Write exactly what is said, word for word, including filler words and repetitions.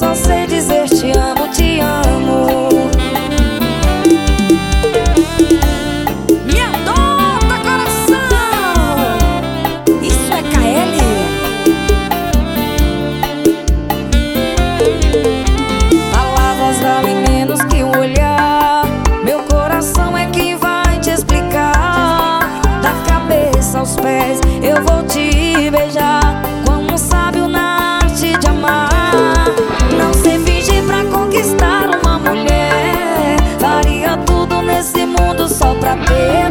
só sei dizer te amo, te amo. Me adota, coração. Isso é K L. Palavras valem menos que um olhar. Meu coração é quem vai te explicar. Da cabeça aos pés eu vou te beijar, como um sábio na arte de amar. Não sei fingir pra conquistar uma mulher, faria tudo nesse mundo só pra ter